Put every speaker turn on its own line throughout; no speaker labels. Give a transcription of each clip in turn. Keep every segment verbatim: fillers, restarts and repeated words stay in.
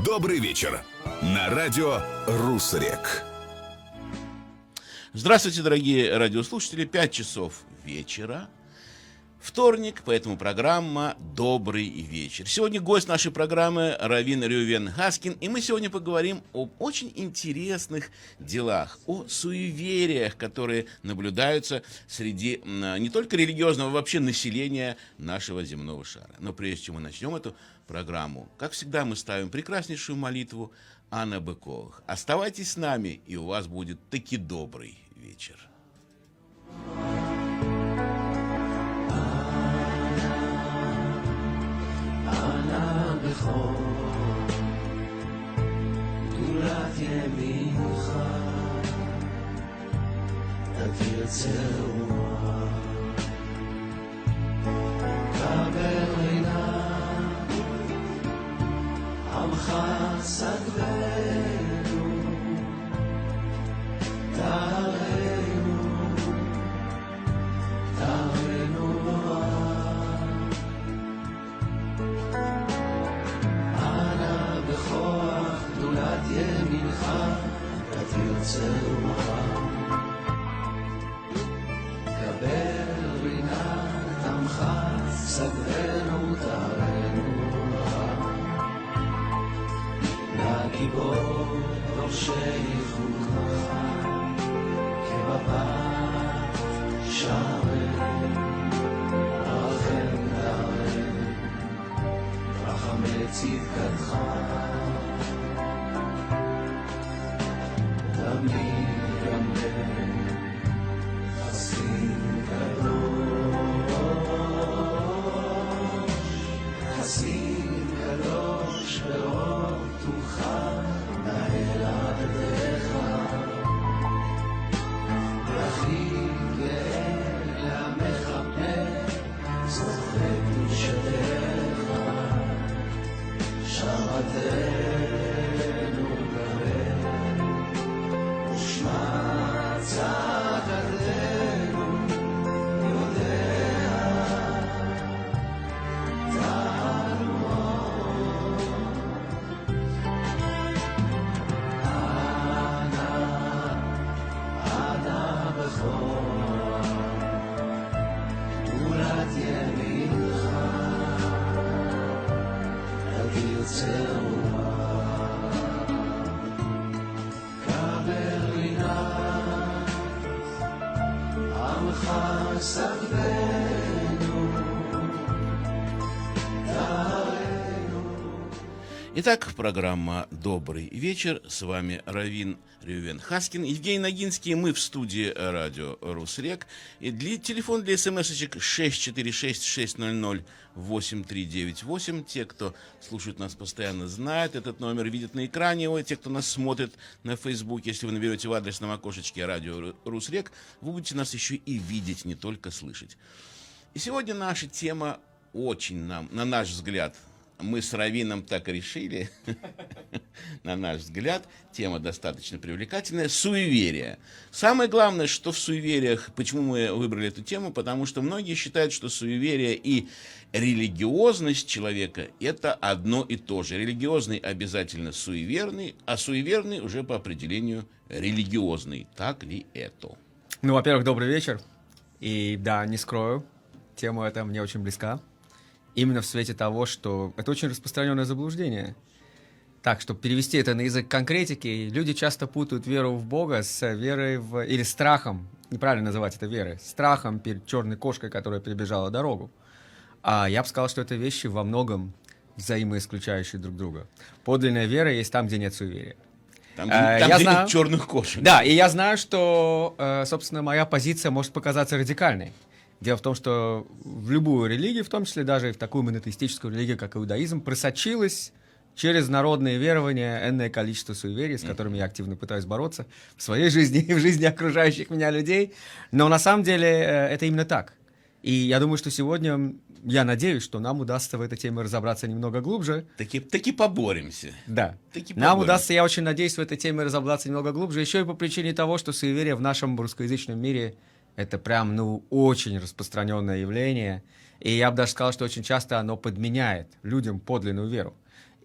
Добрый вечер. На радио Русрек.
Здравствуйте, дорогие радиослушатели. Пять часов вечера. Вторник, поэтому программа «Добрый вечер». Сегодня гость нашей программы Равин Рювен Хаскин, и мы сегодня поговорим об очень интересных делах, о суевериях, которые наблюдаются среди не только религиозного, а вообще населения нашего земного шара. Но прежде чем мы начнем эту программу, как всегда, мы ставим прекраснейшую молитву Анны Быковых. Оставайтесь с нами, и у вас будет таки добрый вечер.
גדולת ימינך תתיר רוח קבל רינה עמך סגבנו תרנו תרנו ימינך תתיר רוח קבל רינת עמך סגרנו תרנו לגיבור דורשי חוקך כבבת שערי רחם דרם רחמי צדקתך
Итак, программа «Добрый вечер». С вами Равин Рювен Хаскин, Евгений Ногинский. Мы в студии радио Русрек. И для, телефон для смс-очек шесть четыре шесть шесть ноль ноль восемь три девять восемь. Те, кто слушает нас постоянно, знают этот номер, видят на экране его. Те, кто нас смотрит на Фейсбуке, если вы наберете в адресном окошечке радио Русрек, вы будете нас еще и видеть, не только слышать. И сегодня наша тема очень нам, на наш взгляд, мы с Равином так решили, на наш взгляд, тема достаточно привлекательная, суеверия. Самое главное, что в суевериях, почему мы выбрали эту тему, потому что многие считают, что суеверие и религиозность человека – это одно и то же. Религиозный обязательно суеверный, а суеверный уже по определению религиозный. Так ли это?
Ну, во-первых, добрый вечер. И да, не скрою, тема эта мне очень близка. Именно в свете того, что это очень распространенное заблуждение. Так, чтобы перевести это на язык конкретики, люди часто путают веру в Бога с верой в... или страхом, неправильно называть это верой, страхом перед черной кошкой, которая перебежала дорогу. А я бы сказал, что это вещи во многом взаимоисключающие друг друга. Подлинная вера есть там, где нет суеверия.
Там, а, там
я
где
знаю...
нет черных кошек.
Да, и я знаю, что, собственно, моя позиция может показаться радикальной. Дело в том, что в любую религию, в том числе даже и в такую монотеистическую религию, как иудаизм, просочилось через народные верования энное количество суеверий, с которыми я активно пытаюсь бороться в своей жизни и в жизни окружающих меня людей. Но на самом деле это именно так. И я думаю, что сегодня, я надеюсь, что нам удастся в этой теме разобраться немного глубже.
Таки, таки поборемся.
Да.
Таки
нам
поборемся.
удастся, я очень надеюсь, в этой теме разобраться немного глубже, еще и по причине того, что суеверие в нашем русскоязычном мире — это прям, ну, очень распространенное явление. И я бы даже сказал, что очень часто оно подменяет людям подлинную веру.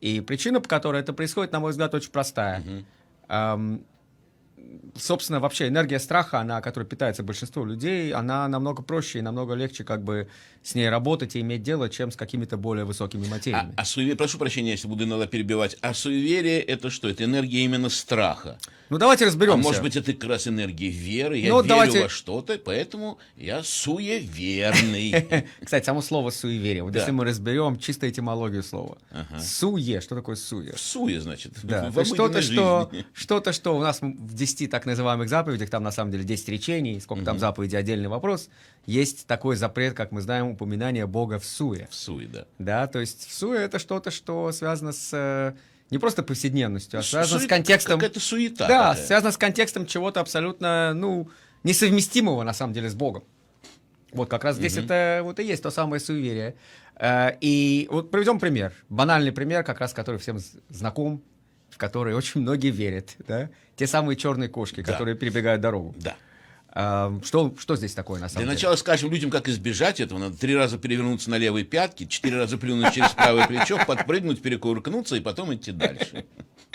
И причина, по которой это происходит, на мой взгляд, очень простая.
Мгм.
Эм, собственно, вообще энергия страха, она, которой питается большинство людей, она намного проще и намного легче как бы с ней работать и иметь дело, чем с какими-то более высокими
А,
материями.
а суеверие, прошу прощения, если буду иногда перебивать, а суеверие это что? Это энергия именно страха.
Ну, давайте
А
разберемся.
может быть, это как раз энергия веры, я
Ну,
верю
давайте-
во что-то, поэтому я суеверный.
Кстати, само слово «суеверие». Вот
Да.
если мы разберем чисто этимологию слова.
Ага.
Суе. Что такое суе?
В суе, значит,
Да,
в
то есть что-то,
обыденной
что,
жизни.
что-то, что у нас в десяти так называемых заповедях, там на самом деле десять речений, сколько там заповедей, отдельный вопрос, есть такой запрет, как мы знаем, упоминание Бога в суе.
В суе, да.
Да, то есть в суе это что-то, что связано с э, не просто повседневностью, а связано с
Суета,
контекстом...
Какая-то суета.
Да,
такая.
связано с контекстом чего-то абсолютно, ну, несовместимого на самом деле с Богом. Вот как раз здесь это вот и есть то самое суеверие. Э, И вот приведем пример. Банальный пример, как раз который всем з- знаком, в который очень многие верят. Да? Те самые черные кошки,
Да.
которые перебегают дорогу.
Да.
А, Что, что здесь такое на самом
Для
деле?
начала скажем людям, как избежать этого. Надо три раза перевернуться на левые пятки, четыре раза плюнуть через правое плечо, подпрыгнуть, перекувыркнуться и потом идти дальше.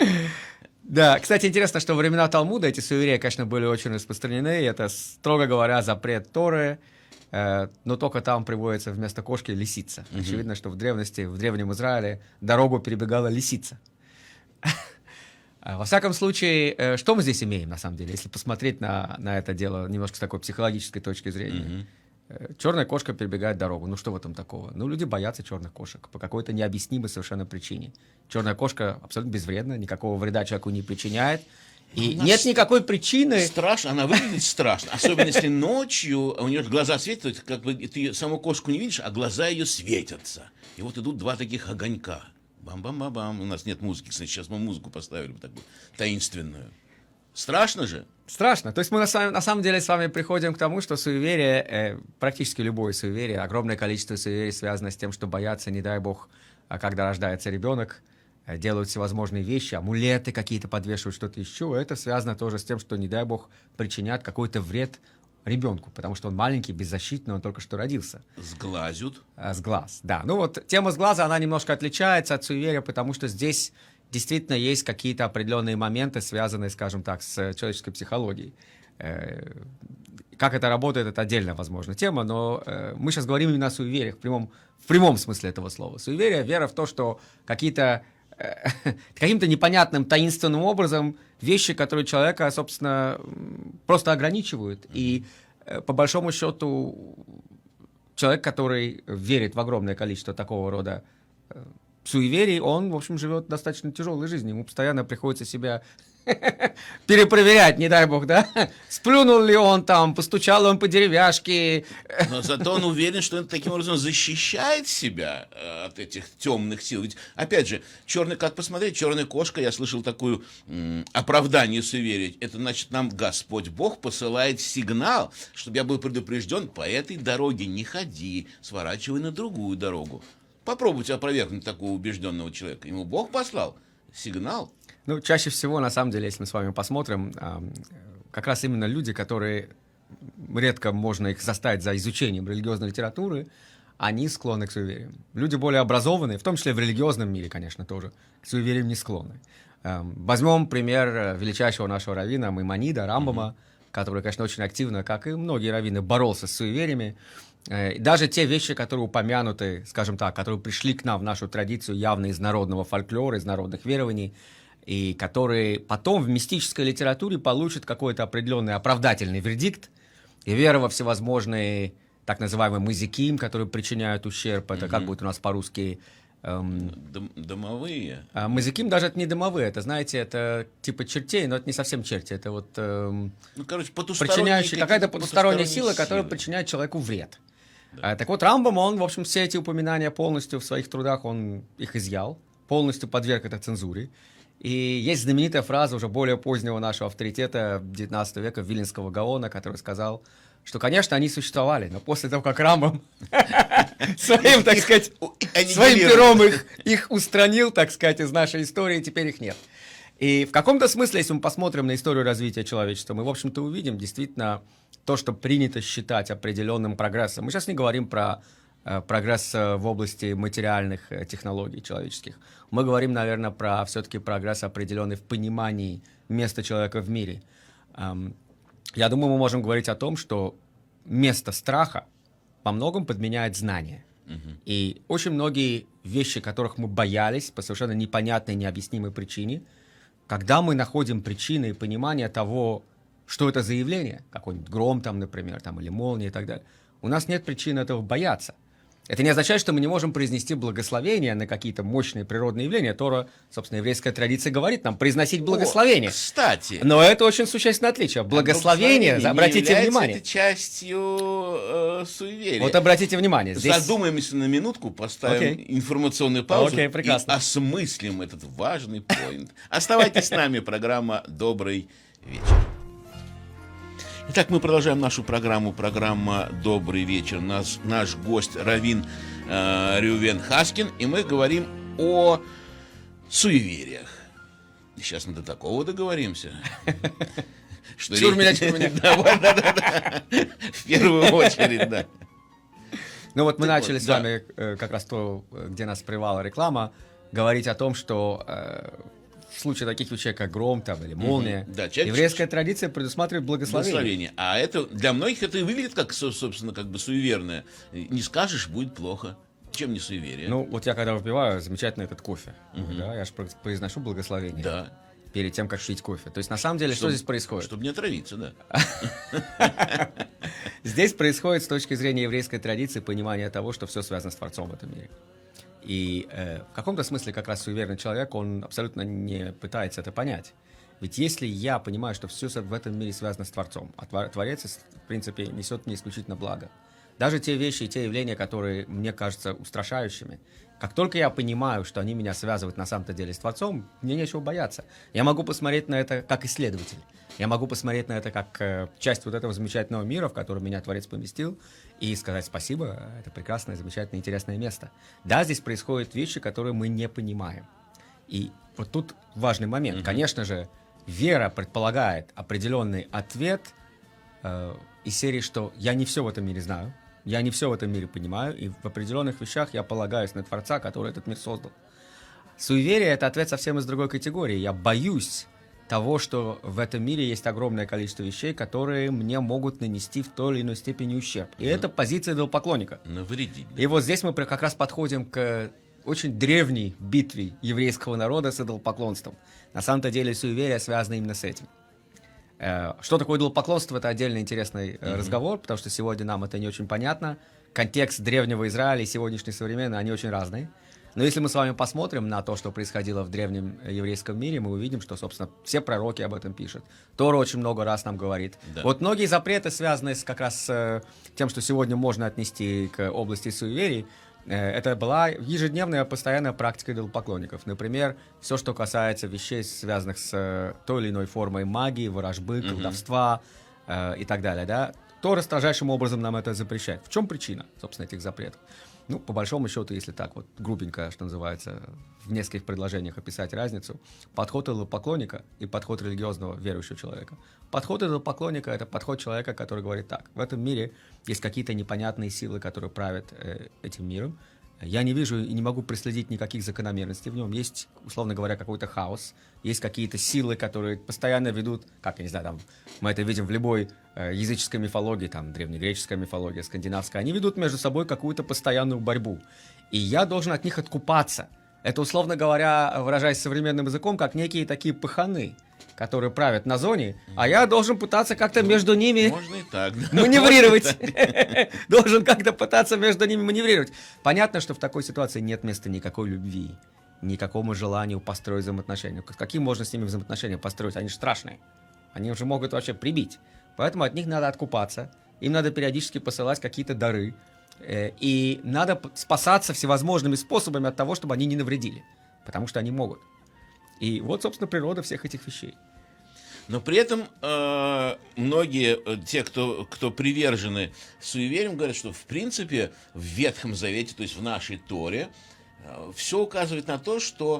Да, кстати, интересно, что во времена Талмуда эти суеверия, конечно, были очень распространены. И это, строго говоря, запрет Торы, э, но только там приводится вместо кошки лисица. Очевидно, что в древности, в древнем Израиле дорогу перебегала лисица. А, Во всяком случае, э, что мы здесь имеем, на самом деле, если посмотреть на, на это дело немножко с такой психологической точки зрения? Э, Черная кошка перебегает дорогу. Ну что в этом такого? Ну, люди боятся черных кошек по какой-то необъяснимой совершенно причине. Черная кошка абсолютно безвредна, никакого вреда человеку не причиняет. И
У нас
нет никакой причины...
Страшно, она выглядит страшно. Особенно если ночью у нее глаза светят, как бы ты саму кошку не видишь, а глаза ее светятся. И вот идут два таких огонька. Бам-бам-бам-бам. У нас нет музыки, кстати, сейчас мы музыку поставили бы такую таинственную. Страшно же?
Страшно. То есть мы на, самом- на самом деле с вами приходим к тому, что суеверие, э, практически любое суеверие, огромное количество суеверий связано с тем, что боятся, не дай бог, а когда рождается ребенок, э, делают всевозможные вещи, амулеты какие-то подвешивают, что-то еще. Это связано тоже с тем, что, не дай бог, причинят какой-то вред ребенку, потому что он маленький, беззащитный, он только что родился.
Сглазят.
А, С глаз, да. Ну вот тема с глаза, она немножко отличается от суеверия, потому что здесь действительно есть какие-то определенные моменты, связанные, скажем так, с человеческой психологией. Э, Как это работает, это отдельная, возможно, тема, но э, мы сейчас говорим именно о суевериях в прямом, в прямом смысле этого слова. Суеверие — вера в то, что какие-то э, каким-то непонятным, таинственным образом вещи, которые человека, собственно, м, просто ограничивают. И э, по большому счету человек, который верит в огромное количество такого рода э, суеверий, он, в общем, живет достаточно тяжелой жизнью. Ему постоянно приходится себя перепроверять, не дай бог, да? Сплюнул ли он там, постучал ли он по деревяшке.
Но зато он уверен, что он таким образом защищает себя э, от этих темных сил. Ведь, опять же, черный, как посмотреть, черная кошка, я слышал такое м, оправдание суеверия. Это значит, нам Господь Бог посылает сигнал, чтобы я был предупрежден, по этой дороге не ходи, сворачивай на другую дорогу. Попробуйте опровергнуть такого убежденного человека. Ему Бог послал сигнал.
Ну, чаще всего, на самом деле, если мы с вами посмотрим, а, как раз именно люди, которые редко можно их заставить за изучением религиозной литературы, они склонны к суевериям. Люди более образованные, в том числе в религиозном мире, конечно, тоже, к суевериям не склонны. А, Возьмем пример величайшего нашего раввина Маймонида, Рамбама, который, конечно, очень активно, как и многие раввины, боролся с суевериями. Э, и Даже те вещи, которые упомянуты, скажем так, которые пришли к нам в нашу традицию явно из народного фольклора, из народных верований, и которые потом в мистической литературе получат какой-то определенный оправдательный вердикт, и вера во всевозможные так называемые мазиким, которые причиняют ущерб, это как будет у нас по-русски... эм,
Дом- домовые.
а мазиким даже это не домовые, это, знаете, это типа чертей, но это не совсем черти, это вот эм,
Ну, короче, потусторонние
причиняющая какая-то
какие-то
потусторонняя
потусторонние
сила, которая
силы.
причиняет человеку вред. А, так вот, Рамбам, он, в общем, все эти упоминания полностью в своих трудах, он их изъял, полностью подверг это цензуре. И есть знаменитая фраза уже более позднего нашего авторитета девятнадцатого века Виленского Гаона, который сказал, что, конечно, они существовали, но после того, как Рамбам своим, так сказать, своим пером их, их устранил, так сказать, из нашей истории, теперь их нет. И в каком-то смысле, если мы посмотрим на историю развития человечества, мы, в общем-то, увидим действительно то, что принято считать определенным прогрессом. Мы сейчас не говорим про э, прогресс э, в области материальных э, технологий человеческих. Мы говорим, наверное, про все-таки прогресс определенный в понимании места человека в мире. Эм, я думаю, мы можем говорить о том, что место страха во многом подменяет знание. Uh-huh. И очень многие вещи, которых мы боялись по совершенно непонятной, необъяснимой причине, когда мы находим причины и понимание того, что это за явление, какой-нибудь гром там, например, там, или молния и так далее, у нас нет причин этого бояться. Это не означает, что мы не можем произнести благословение на какие-то мощные природные явления. Тора, собственно, еврейская традиция говорит нам произносить благословение.
О, кстати.
Но это очень существенное отличие. Благословение,
благословение
обратите
не
внимание.
Это частью э, суеверия.
Вот обратите внимание. Здесь...
Задумаемся на минутку, поставим
okay.
информационную паузу
okay,
и осмыслим этот важный поинт. Оставайтесь с нами, программа «Добрый вечер». Итак, мы продолжаем нашу программу, программа «Добрый вечер». Наш, наш гость Равин э, Рювен Хаскин, и мы говорим о суевериях. Сейчас мы до такого договоримся.
Чур меня, чур меня.
Да, в первую очередь, да.
Ну вот мы начали с вами как раз то, где нас прервала реклама, говорить о том, что... в случае таких вещей, как гром там, или молния,
угу. да, человек...
еврейская традиция предусматривает благословение.
благословение. А это для многих это и выглядит как, собственно, как бы суеверное. Не скажешь, будет плохо. Чем не суеверие?
Ну, вот я когда выпиваю, замечательно этот кофе. Угу. Да, я же произношу благословение.
Да.
Перед тем, как пить кофе. То есть, на самом деле,
чтобы,
что здесь происходит?
Чтобы не отравиться, да.
Здесь происходит, с точки зрения еврейской традиции, понимание того, что все связано с Творцом в этом мире. И э, в каком-то смысле как раз суеверный человек, он абсолютно не пытается это понять. Ведь если я понимаю, что все в этом мире связано с Творцом, а Творец, в принципе, несет мне исключительно благо, даже те вещи и те явления, которые мне кажутся устрашающими, как только я понимаю, что они меня связывают на самом-то деле с Творцом, мне нечего бояться. Я могу посмотреть на это как исследователь. Я могу посмотреть на это как э, часть вот этого замечательного мира, в который меня Творец поместил, и сказать спасибо, это прекрасное, замечательное, интересное место. Да, здесь происходят вещи, которые мы не понимаем. И вот тут важный момент. Mm-hmm. Конечно же, вера предполагает определенный ответ э, из серии, что я не все в этом мире знаю, я не все в этом мире понимаю, и в определенных вещах я полагаюсь на Творца, который этот мир создал. Суеверие — это ответ совсем из другой категории. Я боюсь того, что в этом мире есть огромное количество вещей, которые мне могут нанести в той или иной степени ущерб. И mm-hmm. это позиция идолопоклонника.
Навредить. Да.
И вот здесь мы как раз подходим к очень древней битве еврейского народа с идолопоклонством. На самом-то деле суеверие связано именно с этим. Что такое идолопоклонство, это отдельно интересный mm-hmm. разговор, потому что сегодня нам это не очень понятно. Контекст древнего Израиля и сегодняшний современный, они очень разные. Но если мы с вами посмотрим на то, что происходило в древнем еврейском мире, мы увидим, что, собственно, все пророки об этом пишут. Тора очень много раз нам говорит. Да. Вот многие запреты, связанные с, как раз с тем, что сегодня можно отнести к области суеверий, это была ежедневная постоянная практика идолопоклонников. Например, все, что касается вещей, связанных с той или иной формой магии, ворожбы, колдовства mm-hmm. э, и так далее. Да? Тора строжайшим образом нам это запрещает. В чем причина, собственно, этих запретов? Ну, по большому счету, если так вот грубенько, что называется, в нескольких предложениях описать разницу, подход идолопоклонника и подход религиозного верующего человека. Подход идолопоклонника — это подход человека, который говорит так: в этом мире есть какие-то непонятные силы, которые правят э, этим миром. Я не вижу и не могу проследить никаких закономерностей в нем. Есть, условно говоря, какой-то хаос, есть какие-то силы, которые постоянно ведут, как, я не знаю, там, мы это видим в любой э, языческой мифологии, там, древнегреческая мифология, скандинавская, они ведут между собой какую-то постоянную борьбу. И я должен от них откупаться. Это, условно говоря, выражаясь современным языком, как некие такие паханы, которые правят на зоне, а я должен пытаться как-то между ними
Можно и так, да.
маневрировать. Должен как-то пытаться между ними маневрировать. Понятно, что в такой ситуации нет места никакой любви, никакому желанию построить взаимоотношения. Какие можно с ними взаимоотношения построить? Они же страшные. Они уже могут вообще прибить. Поэтому от них надо откупаться. Им надо периодически посылать какие-то дары. И надо спасаться всевозможными способами от того, чтобы они не навредили. Потому что они могут. И вот, собственно, природа всех этих вещей.
Но при этом э, многие, э, те, кто, кто привержены суевериям, говорят, что в принципе в Ветхом Завете, то есть в нашей Торе, э, все указывает на то, что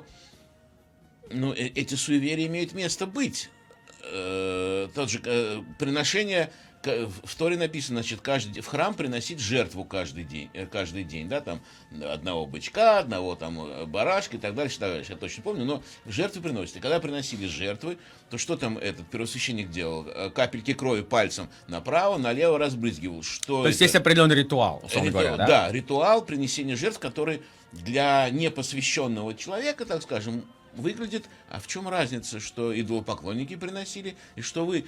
ну, э, эти суеверия имеют место быть. Э, тот же э, приношение к- в Торе написано, значит, каждый, в храм приносить жертву каждый день, э, каждый день, да, там одного бычка, одного там э, барашка и так дальше, так дальше. Я точно помню, но жертвы приносят. И когда приносили жертвы, то что там этот первосвященник делал? Э, Капельки крови пальцем направо, налево разбрызгивал. Что
То есть
это?
есть определенный ритуал, условно
Ритуал,
говоря, да?
да, ритуал принесения жертв, который для непосвященного человека, так скажем, выглядит. А в чем разница, что идолопоклонники приносили, и что вы,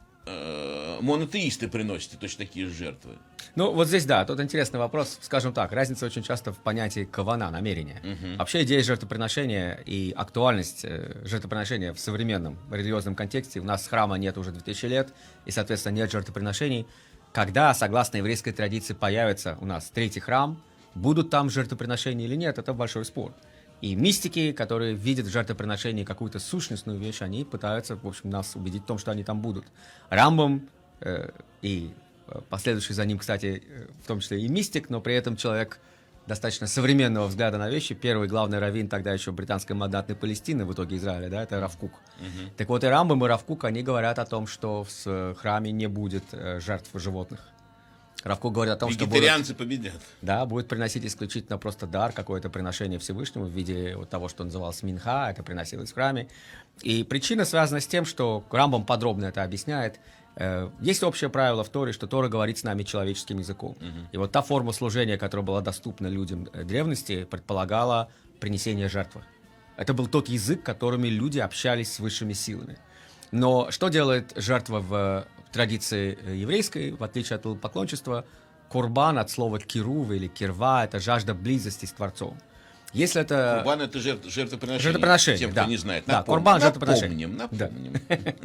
э, монотеисты, приносите точно такие же жертвы?
Ну, вот здесь, да, тут интересный вопрос. Скажем так, разница очень часто в понятии кавана, намерения. Вообще идея жертвоприношения и актуальность э, жертвоприношения в современном религиозном контексте. У нас храма нет уже две тысячи лет, и, соответственно, нет жертвоприношений. Когда, согласно еврейской традиции, появится у нас третий храм, будут там жертвоприношения или нет, это большой спор. И мистики, которые видят в жертвоприношении какую-то сущностную вещь, они пытаются, в общем, нас убедить в том, что они там будут. Рамбам э, и последующий за ним, кстати, э, в том числе и мистик, но при этом человек достаточно современного взгляда на вещи. Первый главный раввин тогда еще британской мандатной Палестины, в итоге Израиля, да, это Рав Кук.
Мгм.
Так вот, и Рамбам, и Рав Кук, они говорят о том, что в храме не будет э, жертв животных. Рав Кук говорит о том, что будут,
Вегетарианцы победят.
да, будет приносить исключительно просто дар, какое-то приношение Всевышнему в виде вот того, что называлось минха, это приносилось в храме. И причина связана с тем, что Рамбам подробно это объясняет. Э, Есть общее правило в Торе, что Тора говорит с нами человеческим языком. И вот та форма служения, которая была доступна людям э, древности, предполагала принесение жертвы. Это был тот язык, которыми люди общались с высшими силами. Но что делает жертва в традиции э, еврейской, в отличие от поклончества? Курбан от слова кирув или кирва – это жажда близости с Творцом. Если это...
Курбан — это жертв- жертвоприношение.
Жертвоприношение,
Тем,
да.
кто не знает.
Да,
Напом-
курбан — жертвоприношение.
Напомним,
Да.
напомним.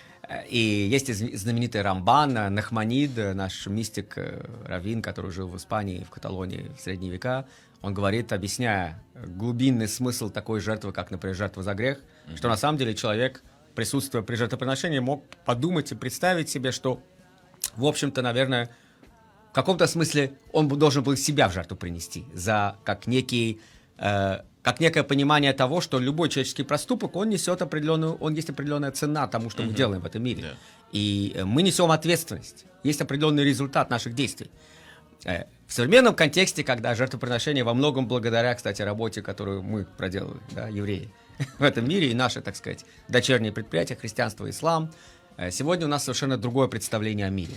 И есть из- знаменитый Рамбан, э, Нахманид, э, наш мистик, э, раввин, который жил в Испании, в Каталонии в средние века. Он говорит, объясняя глубинный смысл такой жертвы, как, например, жертва за грех, что на самом деле человек, присутствуя при жертвоприношении, мог подумать и представить себе, что, в общем-то, наверное, в каком-то смысле он бы должен был себя в жертву принести, за как некий, э, как некое понимание того, что любой человеческий проступок, он несет определенную, он есть определенная цена тому, что мы делаем в этом мире.
Да.
И э, мы несем ответственность. Есть определенный результат наших действий. Э, В современном контексте, когда жертвоприношение во многом благодаря, кстати, работе, которую мы проделали, да, евреи, в этом мире, и наши, так сказать, дочерние предприятия, христианство и ислам, э, сегодня у нас совершенно другое представление о мире.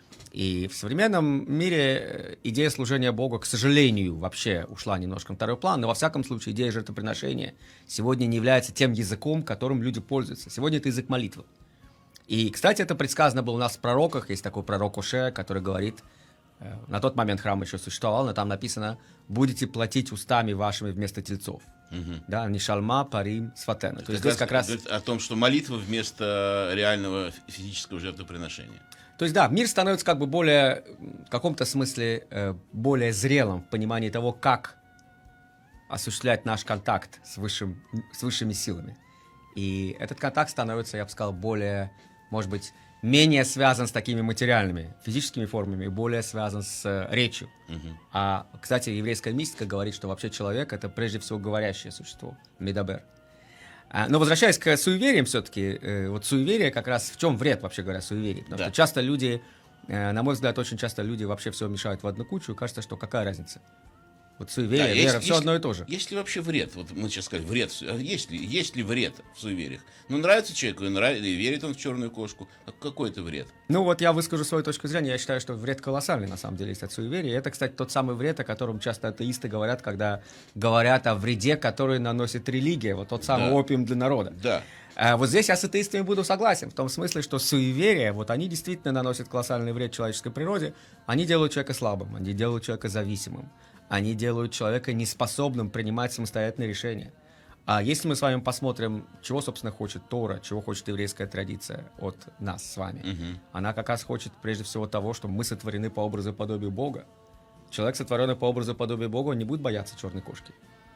И в современном мире э, идея служения Богу, к сожалению, вообще ушла немножко на второй план, но во всяком случае идея жертвоприношения сегодня не является тем языком, которым люди пользуются. Сегодня это язык молитвы. И, кстати, это предсказано было у нас в пророках. Есть такой пророк Оше, который говорит, э, на тот момент храм еще существовал, но там написано, будете платить устами вашими вместо тельцов. Да, нишалма, парим, сватена. То есть здесь как раз...
говорит о том, что молитва вместо реального физического жертвоприношения.
То есть, да, мир становится как бы более, в каком-то смысле, э, более зрелым в понимании того, как осуществлять наш контакт с, высшим, с высшими силами. И этот контакт становится, я бы сказал, более, может быть, менее связан с такими материальными, физическими формами, более связан с э, речью. А, кстати, еврейская мистика говорит, что вообще человек — это прежде всего говорящее существо, медабер. А, но возвращаясь к суевериям все-таки, э, вот суеверие как раз в чем вред, вообще говоря, суеверий? Потому
Да.
что часто люди, э, на мой взгляд, очень часто люди вообще все мешают в одну кучу, и кажется, что какая разница? Вот суеверие,
Да,
вера,
есть-
все
есть-
одно и то же.
Есть ли вообще вред? Вот мы сейчас сказали, вред. А Есть ли, есть ли вред в суевериях? Ну, нравится человеку, и, нравится, и верит он в черную кошку. А какой это вред?
Ну вот я выскажу свою точку зрения. Я считаю, что вред колоссальный на самом деле есть от суеверия. И это, кстати, тот самый вред, о котором часто атеисты говорят, когда говорят о вреде, который наносит религия. Вот тот самый
Да.
опиум для народа.
Да.
А вот здесь я с атеистами буду согласен, в том смысле, что суеверия, вот они действительно наносят колоссальный вред человеческой природе, они делают человека слабым, они делают человека зависимым, они делают человека неспособным принимать самостоятельные решения. А если мы с вами посмотрим, чего, собственно, хочет Тора, чего хочет еврейская традиция от нас с вами, она как раз хочет прежде всего того, что мы сотворены по образу и подобию Бога. Человек, сотворенный по образу и подобию Бога, он не будет бояться черной кошки.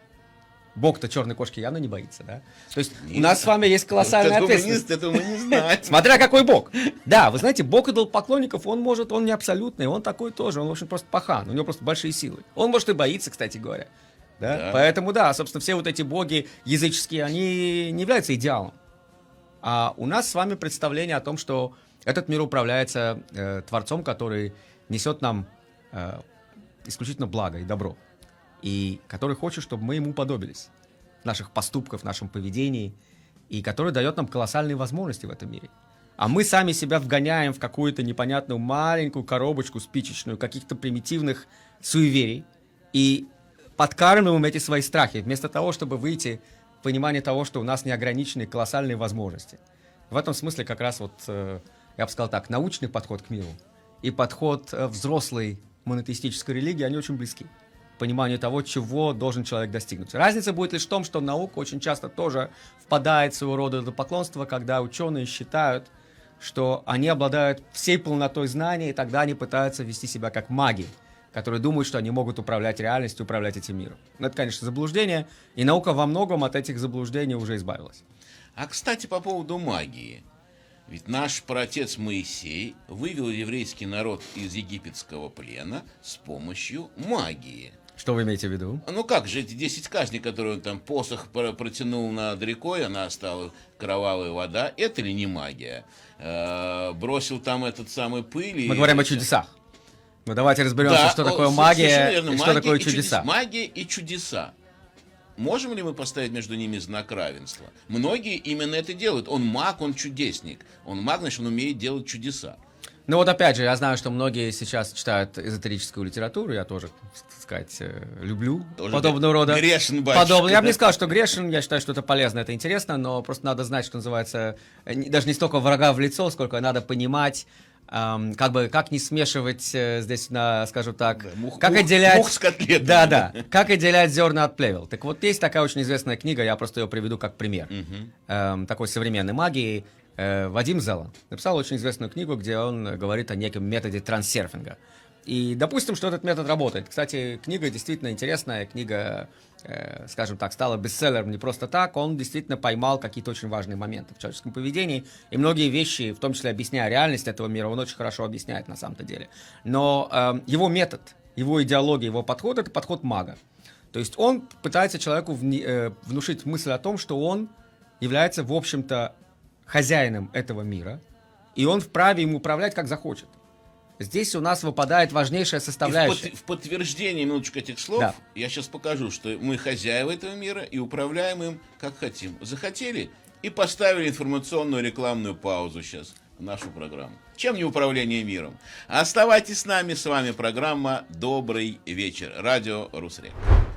Бог-то черной кошки явно не боится, да? То есть у нас с вами есть колоссальная
Этого мы не-
ответственность.
Этого мы не знаем.
Смотря какой Бог. Да, вы знаете, Бог идолопоклонников, он может, он не абсолютный, он такой тоже, он, в общем, просто пахан, у него просто большие силы. Он, может, и боится, кстати говоря. Да?
Да.
Поэтому, да, собственно, все вот эти боги языческие, они не являются идеалом. А у нас с вами представление о том, что Этот мир управляется э, Творцом, который несет нам э, исключительно благо и добро. И который хочет, чтобы мы ему подобились в наших поступках, в нашем поведении. И который дает нам колоссальные возможности в этом мире. А мы сами себя вгоняем в какую-то непонятную маленькую коробочку спичечную, каких-то примитивных суеверий. И подкармливаем эти свои страхи, вместо того, чтобы выйти в понимание того, что у нас неограниченные колоссальные возможности. В этом смысле как раз вот, э, я бы сказал так, научный подход к миру и подход э, взрослой монотеистической религии, они очень близки. Пониманию того, чего должен человек достигнуть. Разница будет лишь в том, что наука очень часто тоже впадает в своего рода идолопоклонство, когда ученые считают, что они обладают всей полнотой знаний, и тогда они пытаются вести себя как маги, которые думают, что они могут управлять реальностью, управлять этим миром. Но это, конечно, заблуждение, и наука во многом от этих заблуждений уже избавилась.
А, кстати, по поводу магии. Ведь наш праотец Моисей вывел еврейский народ из египетского плена с помощью магии.
Что вы имеете в виду?
Ну как же, эти десять казней, которые он там посох протянул над рекой, она стала кровавая вода, это ли не магия? Э-э- бросил там этот самый пыль. И...
Мы говорим о чудесах. Ну давайте разберемся,
да,
что
о,
такое магия
верно,
и что
магия
такое
и
чудеса.
Чудес, магия и чудеса. Можем ли мы поставить между ними знак равенства? Многие именно это делают. Он маг, он чудесник. Он маг, значит, он умеет делать чудеса.
Ну вот опять же, я знаю, что многие сейчас читают эзотерическую литературу, я тоже, так сказать, люблю
Тоже
подобного рода.
Грешен, батюшка.
Подобно. Я бы
да?
не сказал, что грешен, я считаю, что это полезно, это интересно, но просто надо знать, что называется, даже не столько врага в лицо, сколько надо понимать, эм, как бы, как не смешивать э, здесь, на, скажем так,
Да, мух,
как
мух,
отделять...
мух с котлетами.
Да, да, как отделять зерна от плевел. Так вот, есть такая очень известная книга, я просто ее приведу как пример,
Мгм.
эм, такой современной магии. Вадим Зеланд написал очень известную книгу, где он говорит о неком методе транссерфинга. И допустим, что этот метод работает. Кстати, книга действительно интересная, книга, э, скажем так, стала бестселлером не просто так, он действительно поймал какие-то очень важные моменты в человеческом поведении, и многие вещи, в том числе объясняя реальность этого мира, он очень хорошо объясняет на самом-то деле. Но э, его метод, его идеология, его подход — это подход мага. То есть он пытается человеку вни, э, внушить мысль о том, что он является, в общем-то, хозяином этого мира, и он вправе им управлять как захочет. Здесь у нас выпадает важнейшая составляющая.
И в, под, в подтверждение, минуточку, этих слов,
Да.
я сейчас покажу, что мы хозяева этого мира и управляем им как хотим. Захотели и поставили информационную рекламную паузу сейчас в нашу программу. Чем не управление миром? Оставайтесь с нами, с вами программа «Добрый вечер». Радио Русрек.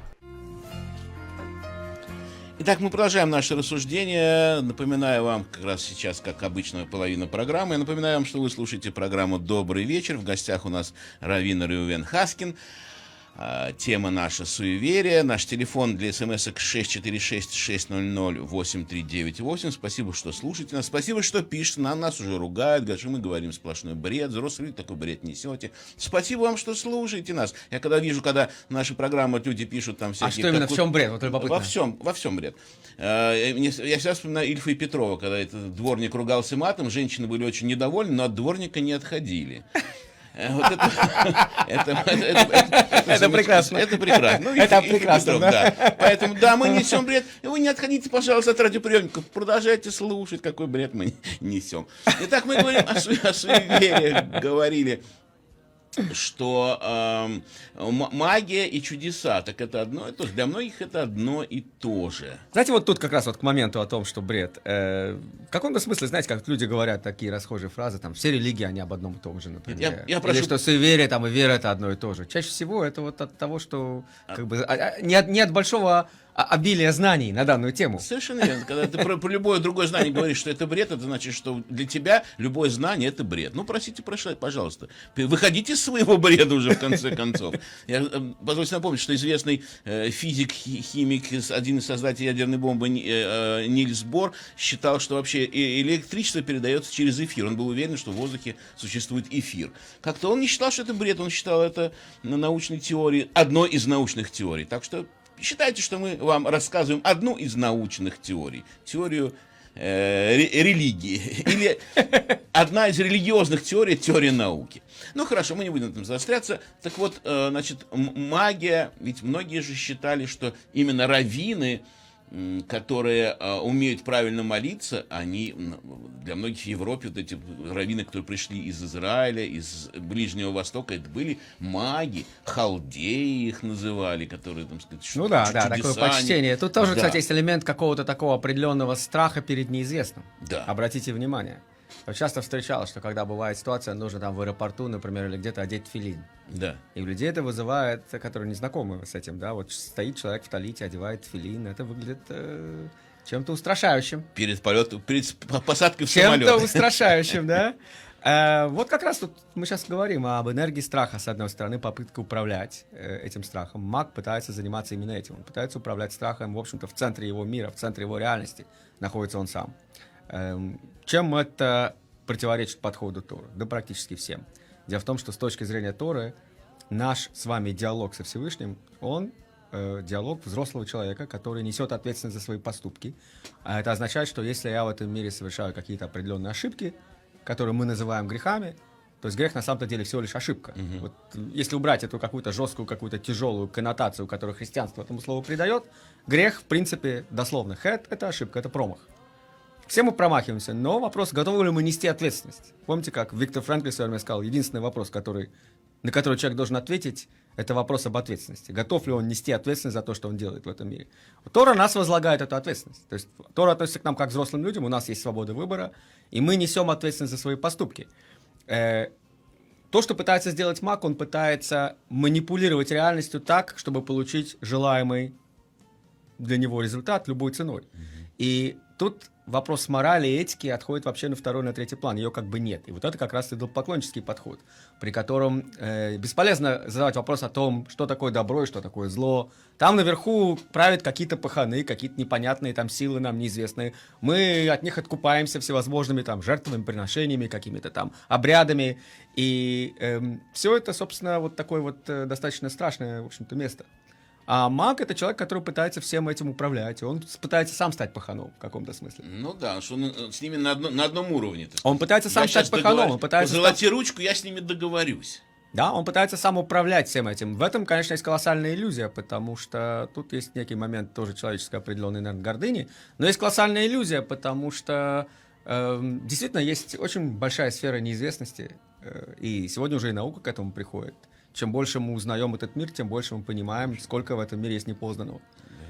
Итак, мы продолжаем наше рассуждение. Напоминаю вам, как раз сейчас, как обычно, половина программы. Я напоминаю вам, что вы слушаете программу «Добрый вечер». В гостях у нас Равин Рювен Хаскин. А, тема наша — суеверие. Наш телефон для смс-ок шесть четыре шесть шесть ноль ноль восемь три девять восемь. Спасибо, что слушаете нас. Спасибо, что пишете. На нас уже ругают, говорят, что мы говорим сплошной бред. Взрослые люди такой бред несете. Спасибо вам, что слушаете нас. Я когда вижу, когда наши программы люди пишут там всякие...
А что именно,
как...
в чем бред? Вот любопытно.
Во всем, во всем бред. Я всегда вспоминаю Ильфа и Петрова, когда этот дворник ругался матом, женщины были очень недовольны, но от дворника не отходили. Вот это, это, это, это, это,
это прекрасно.
Это прекрасно. Ну,
это
и,
прекрасно,
и Петров,
да?
да. Поэтому, да, мы несем бред. Вы не отходите, пожалуйста, от радиоприемников. Продолжайте слушать, какой бред мы несем. Итак, мы говорим о, су- о суевериях. Говорили, что э, магия и чудеса, так это одно и то же. Для многих это одно и то же.
Знаете, вот тут как раз вот к моменту о том, что бред. Э, в каком-то смысле, знаете, как люди говорят такие расхожие фразы, там, все религии, они об одном и том же, например.
Я- я
Или
прошу-
что суеверие там, и вера — это одно и то же. Чаще всего это вот от того, что как бы, а- а- не, от, не от большого а- обилия знаний на данную тему.
Совершенно верно. Когда ты про, про любое другое знание говоришь, что это бред, это значит, что для тебя любое знание — это бред. Ну, простите, прошу, пожалуйста. Выходите из своего бреда уже, в конце концов. Я э, позвольте напомнить, что известный э, физик, хи- химик, из- один из создателей ядерной бомбы Ни- э, э, Нильс Бор считал, что вообще э- электричество передается через эфир. Он был уверен, что в воздухе существует эфир. Как-то он не считал, что это бред, он считал это научной теорией, одной из научных теорий. Так что считайте, что мы вам рассказываем одну из научных теорий. Теорию э, ре- религии. Или одна из религиозных теорий — теория науки. Ну хорошо, мы не будем на этом заостряться. Так вот, э, значит, м- магия, ведь многие же считали, что именно раввины м, которые а, умеют правильно молиться, они м, для многих в Европе, вот эти раввины, которые пришли из Израиля, из Ближнего Востока, это были маги, халдеи их называли, которые, там сказать,
Ну
чу-
да,
чу-
да,
чудеса
такое
они-
почтение. Тут тоже,
Да.
кстати, есть элемент какого-то такого определенного страха перед неизвестным.
Да.
Обратите внимание. Вот часто встречалось, что когда бывает ситуация, нужно там в аэропорту, например, или где-то одеть филин.
Да.
И у людей это вызывает, которые не знакомы с этим, да, вот стоит человек в талите, одевает филин, это выглядит э, чем-то устрашающим.
Перед полетом, перед п- посадкой в
Чем-то
самолет.
устрашающим, да. Э, Вот как раз тут мы сейчас говорим об энергии страха, с одной стороны, попытка управлять э, этим страхом. Маг пытается заниматься именно этим. Он пытается управлять страхом, в общем-то, в центре его мира, в центре его реальности находится он сам. Эм, Чем это противоречит подходу Торы? Да практически всем. Дело в том, что с точки зрения Торы наш с вами диалог со Всевышним, он э, диалог взрослого человека, который несет ответственность за свои поступки. А это означает, что если я в этом мире совершаю какие-то определенные ошибки, которые мы называем грехами, то есть грех на самом-то деле всего лишь ошибка.
Мгм.
Вот, если убрать эту какую-то жесткую, какую-то тяжелую коннотацию, которую христианство этому слову придает, грех, в принципе, дословно, хэт — это ошибка, это промах. Все мы промахиваемся, но вопрос, готовы ли мы нести ответственность. Помните, как Виктор Франкл в свое время сказал, единственный вопрос, который, на который человек должен ответить, это вопрос об ответственности. Готов ли он нести ответственность за то, что он делает в этом мире. Тора нас возлагает эту ответственность. То есть Тора относится к нам как к взрослым людям, у нас есть свобода выбора, и мы несем ответственность за свои поступки. Э, То, что пытается сделать маг, он пытается манипулировать реальностью так, чтобы получить желаемый для него результат любой ценой. И тут вопрос морали и этики отходит вообще на второй, на третий план. Ее как бы нет. И вот это как раз идолопоклоннический подход, при котором э, бесполезно задавать вопрос о том, что такое добро и что такое зло. Там наверху правят какие-то паханы, какие-то непонятные там силы нам неизвестные. Мы от них откупаемся всевозможными там жертвами, приношениями, какими-то там обрядами. И эм, все это, собственно, вот такое вот э, достаточно страшное, в общем-то, место. А маг — это человек, который пытается всем этим управлять. И он пытается сам стать паханом в каком-то смысле.
Ну да, что он э, с ними на, одно- на одном уровне. так
Он пытается сам
Я щас
стать паханом.
договор-
Он пытается
Позолоти ручку, я с ними договорюсь.
Да, он пытается сам управлять всем этим. В этом, конечно, есть колоссальная иллюзия, потому что тут есть некий момент тоже человеческой определенной, наверное, гордыни. Но есть колоссальная иллюзия, потому что э, действительно есть очень большая сфера неизвестности. Э, и сегодня уже и наука к этому приходит. Чем больше мы узнаем этот мир, тем больше мы понимаем, сколько в этом мире есть непознанного.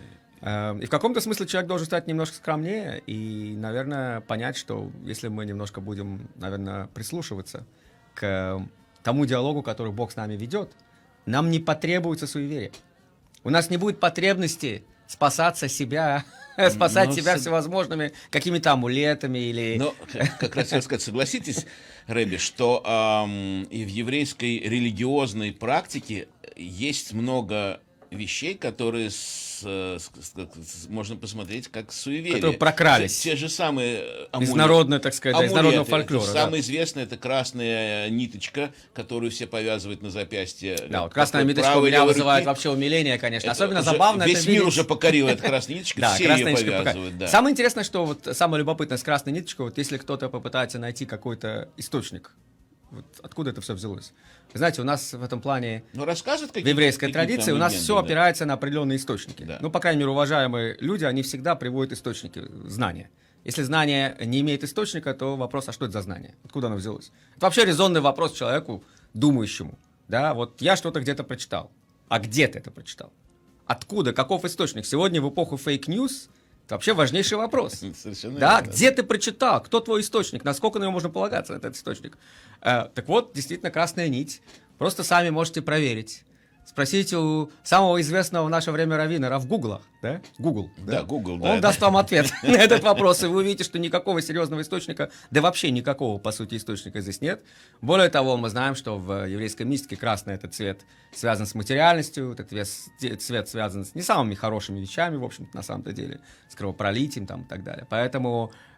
Э, и в каком-то смысле человек должен стать немножко скромнее и, наверное, понять, что если мы немножко будем, наверное, прислушиваться к тому диалогу, который Бог с нами ведет, нам не потребуется суеверие. У нас не будет потребности спасаться себя, спасать
Ну,
себя
с-
всевозможными какими-то амулетами или...
Но как- как раз хотел сказать, согласитесь, Рэби, что ам, и в еврейской религиозной практике есть много вещей, которые с- с- с- можно посмотреть как суеверие.
Которые прокрались.
Те, те же самые амулеты.
Из народной, так сказать, да, из народного
Амулеты.
фольклора. да.
Самое известное — это красная ниточка, которую все повязывают на запястье.
Да, вот красная
Такой
ниточка у
правой
меня
левой
вызывает
руки.
вообще умиление, конечно.
Это
Особенно
уже
забавно
Весь
это
мир
видеть.
уже покорил эта красная ниточка,
Да,
все
красная
ее
ниточка
повязывают.
пока-
Да.
Самое интересное, что вот самое любопытное с красной ниточкой, вот если кто-то попытается найти какой-то источник, вот откуда это все взялось. Вы знаете, у нас в этом плане
Ну, рассказывают
в
какие-то
еврейской
какие-то
традиции
там
у нас
легенды,
все
да.
опирается на определенные источники.
Да.
Ну, по крайней мере, уважаемые люди, они всегда приводят источники, знания. Если знание не имеет источника, то вопрос, а что это за знание? Откуда оно взялось? Это вообще резонный вопрос человеку, думающему. Да, вот я что-то где-то прочитал. А где ты это прочитал? Откуда? Каков источник? Сегодня в эпоху фейк-ньюс это вообще важнейший вопрос.
Совершенно
Да,
верно.
где ты прочитал? Кто твой источник? Насколько на него можно полагаться, на этот источник? Э, так вот, действительно, красная нить. Просто сами можете проверить. Спросите у самого известного в наше время раввина, Рав Гугла, да? Google.
Да, Google, да.
Он даст вам ответ на этот вопрос, и вы увидите, что никакого серьезного источника, да вообще никакого, по сути, источника здесь нет. Более того, мы знаем, что в еврейской мистике красный этот цвет связан с материальностью, этот вес- цвет связан с не самыми хорошими вещами, в общем-то, на самом-то деле, с кровопролитием там и так далее. Поэтому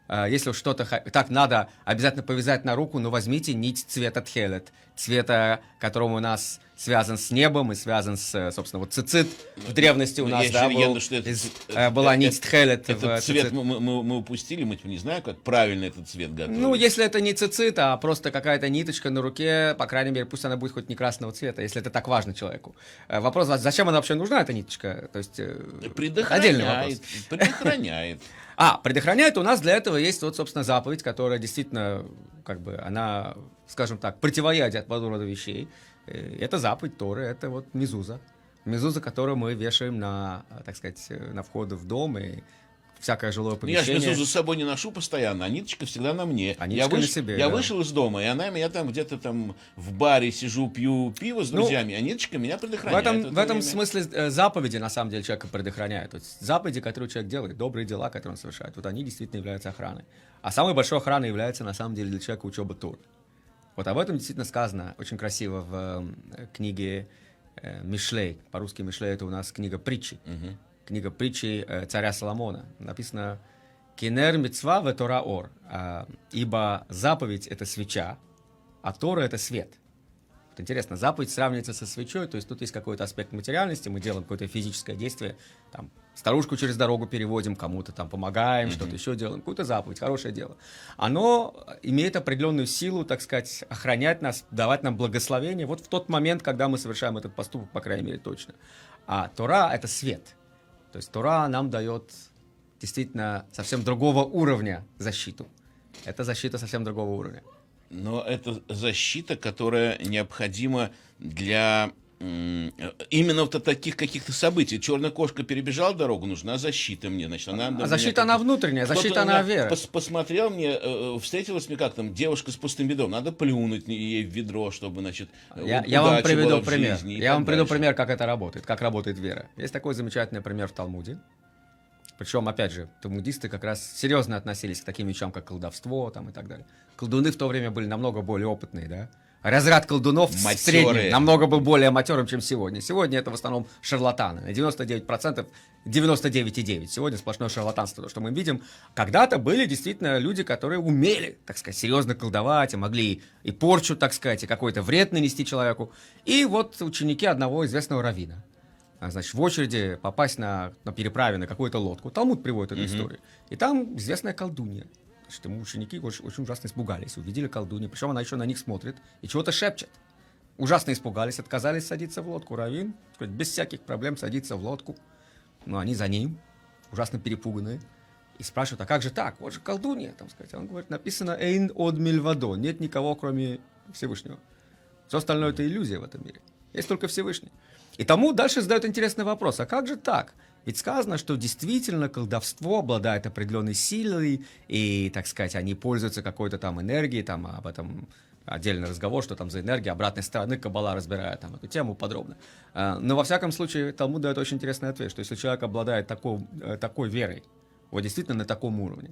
э, если уж что-то ха- так надо обязательно повязать на руку, но возьмите нить цвета тхелет, цвета, которым у нас связан с небом и связан с, э, собственно, вот цицит в древности у
Ну,
нас,
я
да,
еще- я
был-
думаю, что это-
из-
это-
э, была
это-
нить тхелет в
Этот цвет
цицит.
мы, мы- мы упустили, мы не знаю, как правильно этот цвет готовить.
Ну, если это не цицит, а просто какая-то ниточка на руке, по крайней мере, пусть она будет хоть не красного цвета, если это так важно человеку. Э, Вопрос, а зачем она вообще нужна, эта ниточка? То есть, э, отдельный вопрос.
Предохраняет. Предохраняет.
А, предохраняет, у нас для этого есть вот, собственно, заповедь, которая действительно, как бы, она, скажем так, противоядие от подобного рода вещей. Э, Это заповедь Торы, это вот мезуза. Мезуза, которую мы вешаем на, так сказать, на входы в дом и всякое жилое
Ну, я же
помещение.
мезузу с собой не ношу постоянно, а ниточка всегда на мне.
А
я
ниточка на
выш-
себе,
я
да.
вышел из дома, и она меня там где-то там в баре сижу, пью пиво с
Ну,
друзьями, а ниточка меня
В
предохраняет.
этом,
это
в этом
время.
смысле э, заповеди, на самом деле, человека предохраняют. То есть заповеди, которые человек делает, добрые дела, которые он совершает, вот они действительно являются охраной. А самой большой охраной является, на самом деле, для человека учеба Торы. Вот об этом действительно сказано очень красиво в э, книге э, Мишлей. По-русски Мишлей — это у нас книга притчи.
Мгм.
Книга притчи э, царя Соломона. Написано «Кинер мицва ве Тора ор», а, ибо заповедь — это свеча, а Тора — это свет. Вот интересно, заповедь сравнивается со свечой, то есть тут есть какой-то аспект материальности, мы делаем какое-то физическое действие, там, старушку через дорогу переводим, кому-то там помогаем, mm-hmm. что-то еще делаем, какую-то заповедь, хорошее дело. Оно имеет определенную силу, так сказать, охранять нас, давать нам благословение вот в тот момент, когда мы совершаем этот поступок, по крайней мере, точно. А Тора — это свет. То есть Тора нам дает действительно совсем другого уровня защиту. Это защита совсем другого уровня.
Но это защита, которая необходима для м, именно вот от таких каких-то событий. Черная кошка перебежала дорогу, нужна защита мне. Значит, она,
А
меня
защита, она внутренняя,
Кто-то
защита,
меня
она вера.
пос- посмотрел мне, э, встретилась мне как там девушка с пустым ведром. Надо плюнуть ей в ведро, чтобы, значит,
Я,
у-
я вам
удача
приведу
была в
пример.
жизни и
Я
так
вам приведу
дальше.
пример, как это работает, как работает вера. Есть такой замечательный пример в Талмуде. Причем, опять же, талмудисты как раз серьезно относились к таким вещам, как колдовство там, и так далее. Колдуны в то время были намного более опытные, да? Разряд колдунов в
Матерые.
среднем намного был более матерым, чем сегодня. Сегодня это в основном шарлатаны. На девяносто девять процентов, девяносто девять и девять процентов. Сегодня сплошное шарлатанство, то, что мы видим. Когда-то были действительно люди, которые умели, так сказать, серьезно колдовать, и могли и порчу, так сказать, и какой-то вред нанести человеку. И вот ученики одного известного раввина. А, Значит, в очереди попасть на, на переправе на какую-то лодку. Талмуд приводит эту
Мгм.
историю. И там известная колдунья. Значит, ему ученики очень, очень ужасно испугались, увидели колдунью, причем она еще на них смотрит и чего-то шепчет. Ужасно испугались, отказались садиться в лодку. Раввин, так сказать, без всяких проблем садится в лодку. Но они за ним, ужасно перепуганные, и спрашивают, а как же так? Вот же колдунья, там сказать. А он говорит, написано «Эйн од мильвадо», нет никого, кроме Всевышнего. Все остальное — это иллюзия в этом мире. Есть только Всевышний. И тому дальше задают интересный вопрос, а как же так? Ведь сказано, что действительно колдовство обладает определенной силой, и, так сказать, они пользуются какой-то там энергией, там об этом отдельный разговор, что там за энергия обратной стороны, Каббала разбирает там эту тему подробно. А, Но во всяком случае Талмуд дает очень интересный ответ, что если человек обладает такой, э, такой верой, вот действительно на таком уровне,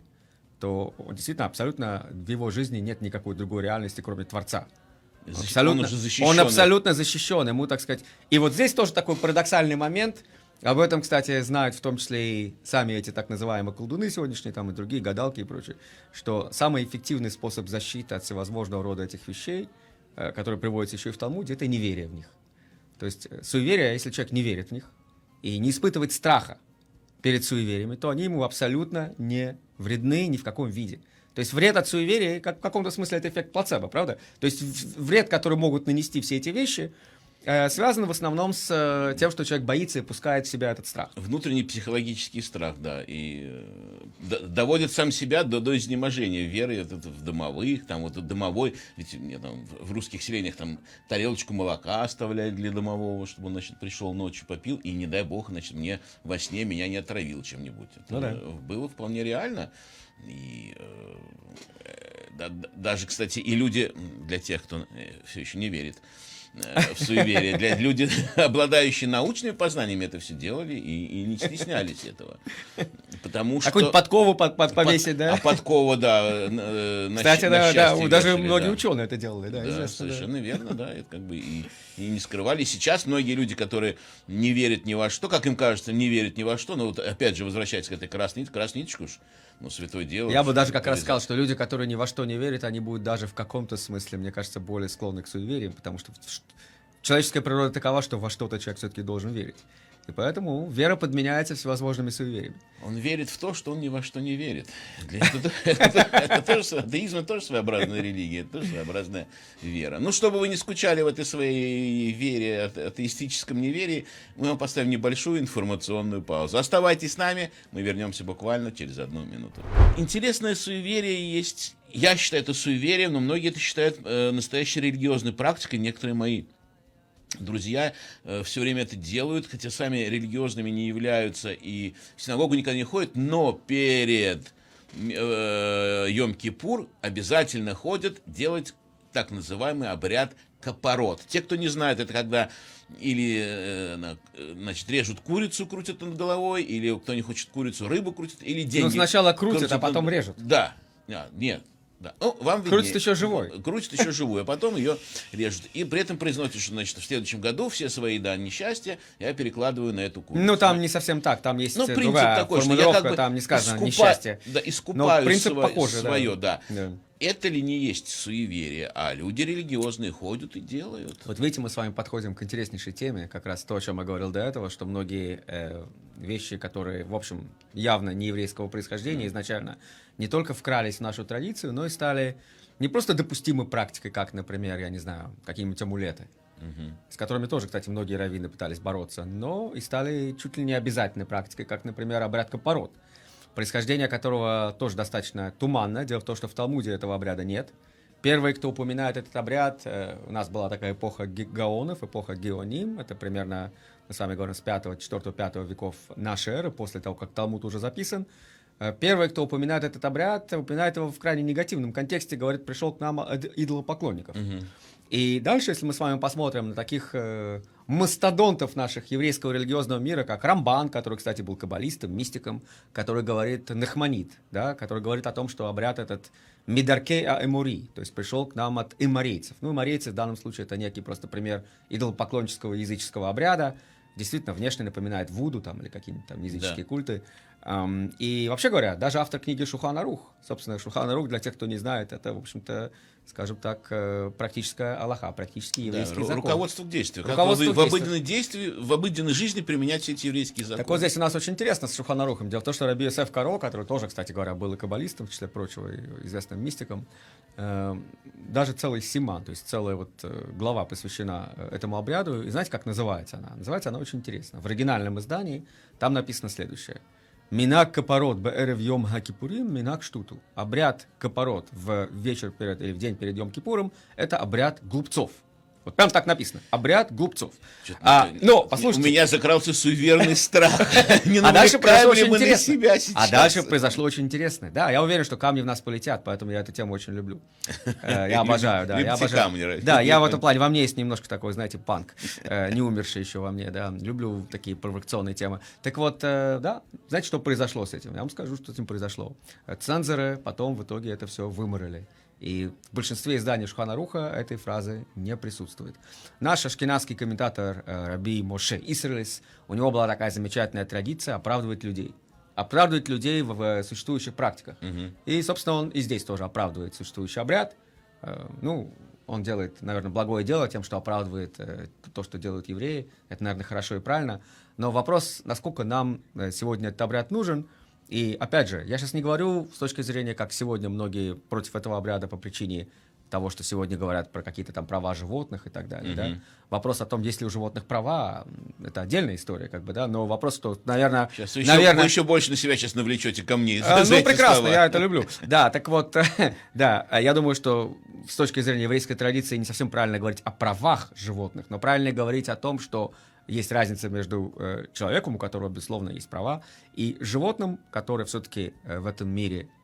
то он действительно абсолютно в его жизни нет никакой другой реальности, кроме Творца. Он
Защ-
абсолютно,
он уже защищен.
он абсолютно защищен, ему, так сказать. И вот здесь тоже такой парадоксальный момент. Об этом, кстати, знают в том числе и сами эти так называемые колдуны сегодняшние, там и другие гадалки и прочее, что самый эффективный способ защиты от всевозможного рода этих вещей, э, которые приводятся еще и в Талмуде, это неверие в них. То есть э, суеверие, если человек не верит в них и не испытывает страха перед суевериями, то они ему абсолютно не вредны ни в каком виде. То есть вред от суеверия, как, в каком-то смысле, это эффект плацебо, правда? То есть в- вред, который могут нанести все эти вещи, э, связан в основном с э, тем, что человек боится и пускает в себя этот страх.
Внутренний психологический страх, да, и э, д- доводит сам себя до, до изнеможения веры это, это в домовых, там вот домовой, ведь мне там в в русских селениях там тарелочку молока оставляют для домового, чтобы он, значит, пришел ночью, попил, и не дай бог, значит, мне во сне меня не отравил чем-нибудь. Это
Ну да.
э, было вполне реально. И э, да- да- даже, кстати, и люди, для тех, кто все еще не верит э, в суеверие, для люди, обладающие научными познаниями, это все делали и, и не стеснялись этого. Потому что...
Какую-нибудь подкову под, под,
Под-
повесить, да?
А подкова, да. э, на
Кстати,
щ-
да,
на
да,
счастье
даже
вешали,
многие
да.
ученые это делали, да,
Да,
известно, да.
совершенно верно, да. Это как бы и, и не скрывали. Сейчас многие люди, которые не верят ни во что, как им кажется, не верят ни во что, но вот опять же возвращаясь к этой красной, красной ниточке уж, ну, святое дело.
Я бы
уж
даже как раз
повязать.
сказал, что люди, которые ни во что не верят, они будут даже в каком-то смысле, мне кажется, более склонны к суевериям, потому что ш- человеческая природа такова, что во что-то человек все-таки должен верить. И поэтому вера подменяется всевозможными суевериями.
Он верит в то, что он ни во что не верит. Для- Это, это- это тоже, сво- атеизм это тоже своеобразная религия, это тоже своеобразная вера. Ну, чтобы вы не скучали в этой своей вере, ате- атеистическом неверии, мы вам поставим небольшую информационную паузу. Оставайтесь с нами, мы вернемся буквально через одну минуту. Интересное суеверие есть, я считаю это суеверием, но многие это считают э, настоящей религиозной практикой, некоторые мои друзья э, все время это делают, хотя сами религиозными не являются и в синагогу никогда не ходят, но перед э, Йом-Кипур обязательно ходят делать так называемый обряд капорот. Те, кто не знает, это когда или э, на- э, значит, режут курицу, крутят над головой, или кто не хочет курицу, рыбу крутят, или деньги.
Ну, сначала крутят, а
над-
потом режут.
Да. А, нет. Да. Ну, вам
Крутят
виднее.
еще живой.
Крутят еще живую, а потом ее режут. И при этом произносят, что, значит, в следующем году все свои, да, несчастья я перекладываю на эту курицу.
Ну, там не совсем так, там есть
Ну,
э,
принцип
другая
такой, что я
формулировка,
как бы
там не сказано
искупа-
несчастье.
Да, искупаю
принцип
сво-
похожий, да.
свое, да.
Да.
Это ли не есть суеверие? А люди религиозные ходят и делают.
Вот видите, мы с вами подходим к интереснейшей теме, как раз то, о чем я говорил до этого, что многие э, вещи, которые, в общем, явно не еврейского происхождения, изначально не только вкрались в нашу традицию, но и стали не просто допустимой практикой, как, например, я не знаю, какие-нибудь амулеты, с которыми тоже, кстати, многие раввины пытались бороться, но и стали чуть ли не обязательной практикой, как, например, обряд капорот, происхождение которого тоже достаточно туманно. Дело в том, что в Талмуде этого обряда нет. Первый, кто упоминает этот обряд, э, у нас была такая эпоха ге- гаонов, эпоха геоним. Это примерно, мы с вами говорим, с пятого, четвёртого, пятого веков нашей эры, после того, как Талмуд уже записан. Э, Первый, кто упоминает этот обряд, упоминает его в крайне негативном контексте, говорит, пришел к нам от идолопоклонников. И дальше, если мы с вами посмотрим на таких э, мастодонтов наших еврейского религиозного мира, как Рамбан, который, кстати, был каббалистом, мистиком, который говорит Нахманит, да, который говорит о том, что обряд этот Мидаркей а-Эмури, то есть пришел к нам от эморейцев. Ну, эморейцы в данном случае это некий просто пример идолопоклоннического языческого обряда. Действительно, внешне напоминает вуду там, или какие-нибудь там языческие
Да.
культы. Ам, и вообще говоря, даже автор книги Шулхан Арух, собственно, Шулхан Арух, для тех, кто не знает, это, в общем-то, скажем так, э, практическая алаха, практически
Да,
еврейский
ру-
закон.
руководство к действию. Как
Руководство
в,
к
в
действию.
обыденной действии, в обыденной жизни применять все эти еврейские законы.
Так вот здесь у нас очень интересно с Шулхан Арухом. Дело в том, что Раби Йосеф Каро, который тоже, кстати говоря, был и каббалистом, в числе прочего, и известным мистиком, э, даже целый симан, то есть целая вот э, глава посвящена э, этому обряду. И знаете, как называется она? Называется она очень интересно. В оригинальном издании там написано следующее. Минак капорот беэрев йом хакипурим, минак штуту. Обряд капорот в вечер перед или в день перед Йом Кипуром – это обряд глупцов. Вот прям так написано. Обряд глупцов.
Чё-то
А,
мне-
но,
У
послушайте.
меня закрался суеверный страх. Не
А дальше произошло
навлекаем ли
очень
мы на
интересно.
себя
А
сейчас?
дальше произошло очень интересное. Да, я уверен, что камни в нас полетят, поэтому я эту тему очень люблю. Э, Я обожаю, да. Я
Любите
обожаю.
камни, right?
Да, я в этом плане, во мне есть немножко такой, знаете, панк, э, не умерший еще во мне, да. Люблю такие провокационные темы. Так вот, э, да, знаете, что произошло с этим? Я вам скажу, что с этим произошло. Э, Цензоры потом в итоге это все выморали. И в большинстве изданий Шулхан Аруха этой фразы не присутствует. Наш ашкеназский комментатор э, Раби Моше Исрелис, у него была такая замечательная традиция оправдывать людей. Оправдывать людей в, в существующих практиках. И, собственно, он и здесь тоже оправдывает существующий обряд. Э, ну, он делает, наверное, благое дело тем, что оправдывает э, то, что делают евреи. Это, наверное, хорошо и правильно. Но вопрос, насколько нам э, сегодня этот обряд нужен. И, опять же, я сейчас не говорю с точки зрения, как сегодня многие против этого обряда по причине того, что сегодня говорят про какие-то там права животных и так далее. Да? Вопрос о том, есть ли у животных права, это отдельная история, как бы, да. Но вопрос, что, наверное,
Сейчас вы,
наверное,
еще, вы еще больше на себя сейчас навлечете камней.
а,
за
ну,
эти
прекрасно,
слова.
я это люблю. Да, так вот, да, я думаю, что с точки зрения еврейской традиции не совсем правильно говорить о правах животных, но правильно говорить о том, что есть разница между э, человеком, у которого, безусловно, есть права, и животным, которое все-таки э, в этом мире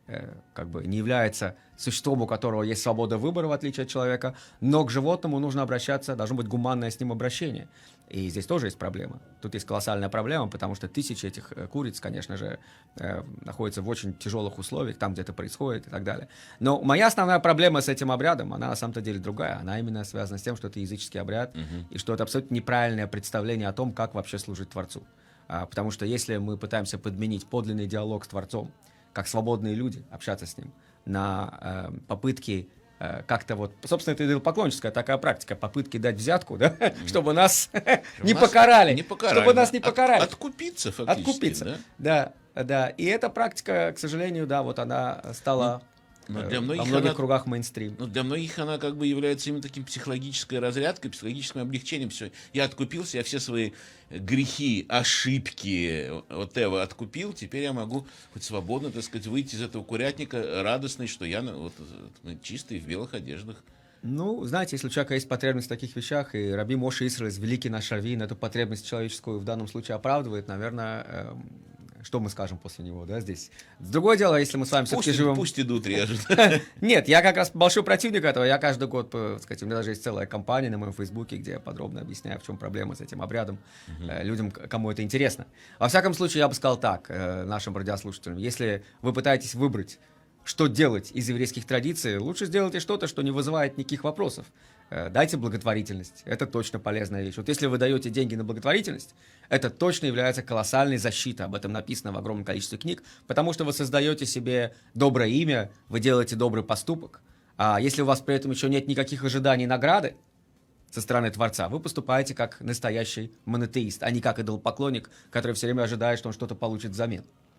э, как бы не является существом, у которого есть свобода выбора, в отличие от человека, но к животному нужно обращаться, должно быть гуманное с ним обращение. И здесь тоже есть проблема. Тут есть колоссальная проблема, потому что тысячи этих э, куриц, конечно же, э, находятся в очень тяжелых условиях, там, где это происходит и так далее. Но моя основная проблема с этим обрядом, она на самом-то деле другая. Она именно связана с тем, что это языческий обряд, угу. и что это абсолютно неправильное представление о том, как вообще служить Творцу. А, потому что если мы пытаемся подменить подлинный диалог с Творцом, как свободные люди, общаться с Ним, на э, попытки э, как-то вот... Собственно, это идолопоклонническая такая практика, попытки дать взятку, да, mm-hmm. чтобы нас не покарали.
Не покарали.
Чтобы нас не покарали.
От, откупиться фактически.
Откупиться, да? да, да. И эта практика, к сожалению, да, вот она стала...
Но для многих
во многих
она,
кругах мейнстрим.
Ну, для многих она как бы является именно таким психологической разрядкой, психологическим облегчением. Все, я откупился, я все свои грехи, ошибки, вот это откупил, теперь я могу хоть свободно, так сказать, выйти из этого курятника радостный, что я вот, чистый в белых одеждах.
Ну, знаете, если у человека есть потребность в таких вещах, и Раби Моше Исраэль, великий наш раввин, эту потребность человеческую в данном случае оправдывает, наверное... Э, что мы скажем после него, да, здесь. Другое дело, если мы с вами все-таки живем...
Пусть идут, режут.
Нет, я как раз большой противник этого. Я каждый год, так сказать, у меня даже есть целая кампания на моем фейсбуке, где я подробно объясняю, в чем проблема с этим обрядом, uh-huh. людям, кому это интересно. Во всяком случае, я бы сказал так, нашим радиослушателям, если вы пытаетесь выбрать, что делать из еврейских традиций, лучше сделайте что-то, что не вызывает никаких вопросов. Дайте благотворительность. Это точно полезная вещь. Вот если вы даете деньги на благотворительность, это точно является колоссальной защитой. Об этом написано в огромном количестве книг, потому что вы создаете себе доброе имя, вы делаете добрый поступок. А если у вас при этом еще нет никаких ожиданий награды со стороны Творца, вы поступаете как настоящий монотеист, а не как идолопоклонник, который все время ожидает, что он что-то получит взамен.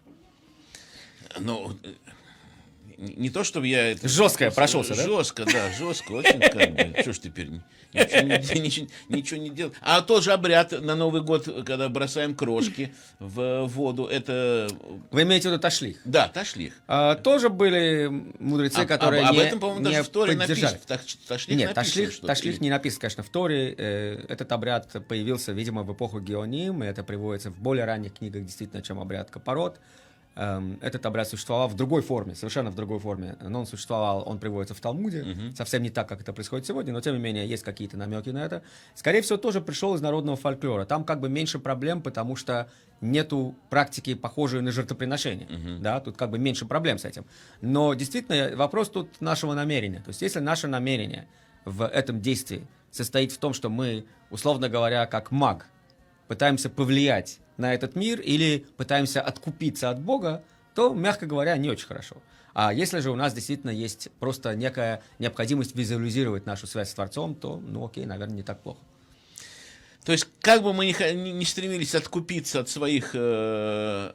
Ну... Не то, чтобы я... Это,
жестко прошелся, да?
Жестко, да, жестко, очень как бы. Что ж теперь, ничего не, ничего, ничего не делать. А тоже обряд на Новый год, когда бросаем крошки в воду, это...
Вы имеете в виду ташлих?
Да, ташлих.
А, тоже были мудрецы, а, которые
а,
не
об этом, по-моему, даже в Торе написано.
Ташлих Нет, ташлих, что ташлих не написано, конечно, в Торе. Э, этот обряд появился, видимо, в эпоху Геоним, и это приводится в более ранних книгах, действительно, чем обряд Капорот. Этот обряд существовал в другой форме, совершенно в другой форме, но он существовал, он приводится в Талмуде, uh-huh. совсем не так, как это происходит сегодня, но тем не менее есть какие-то намеки на это. Скорее всего, тоже пришел из народного фольклора. Там как бы меньше проблем, потому что нету практики, похожей на жертвоприношение. Uh-huh. Да? Тут как бы меньше проблем с этим. Но действительно вопрос тут нашего намерения. То есть если наше намерение в этом действии состоит в том, что мы, условно говоря, как маг, пытаемся повлиять на этот мир или пытаемся откупиться от Бога, то, мягко говоря, не очень хорошо. А если же у нас действительно есть просто некая необходимость визуализировать нашу связь с Творцом, то, ну окей, наверное, не так плохо.
То есть, как бы мы ни, ни стремились откупиться от своих э,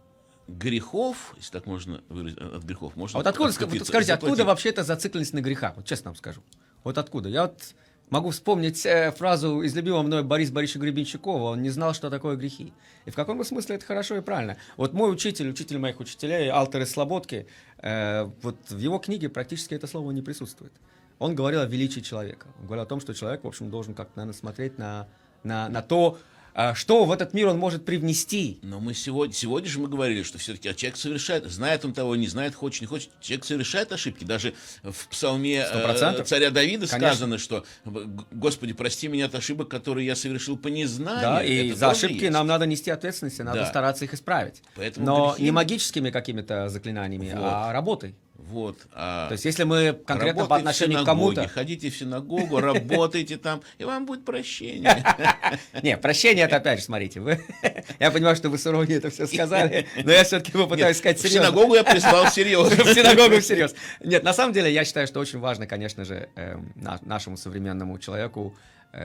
грехов, если так можно выразить, от грехов, можно
а вот откуда,
откупиться,
скажите,
заплатить.
Откуда вообще эта зацикленность на грехах? Вот честно вам скажу. Вот откуда? Я вот... Могу вспомнить э, фразу из любимого мной Бориса Борисовича Гребенщикова. Он не знал, что такое грехи. И в каком смысле это хорошо и правильно. Вот мой учитель, учитель моих учителей, Алтер из Слободки, э, вот в его книге практически это слово не присутствует. Он говорил о величии человека. Он говорил о том, что человек, в общем, должен как-то, наверное, смотреть на, на, на то, что в этот мир он может привнести.
Но мы сегодня, сегодня же мы говорили, что все-таки человек совершает, знает он того, не знает, хочет, не хочет, человек совершает ошибки. Даже в псалме э, царя Давида Конечно. сказано, что «Господи, прости меня от ошибок, которые я совершил по незнанию».
Да, и
это
за ошибки
есть.
нам надо нести ответственность, надо да. стараться их исправить.
Поэтому
Но
грехи...
не магическими какими-то заклинаниями, вот. а работой.
Вот, а
То есть, если мы конкретно по отношению к кому-то...
Ходите в синагогу, работайте там, и вам будет прощение.
Не, прощение это опять же, смотрите, вы... я понимаю, что вы с иронией это все сказали, но я все-таки попытаюсь сказать серьезно.
В синагогу я прислал серьезно.
В синагогу всерьез. Нет, на самом деле, я считаю, что очень важно, конечно же, нашему современному человеку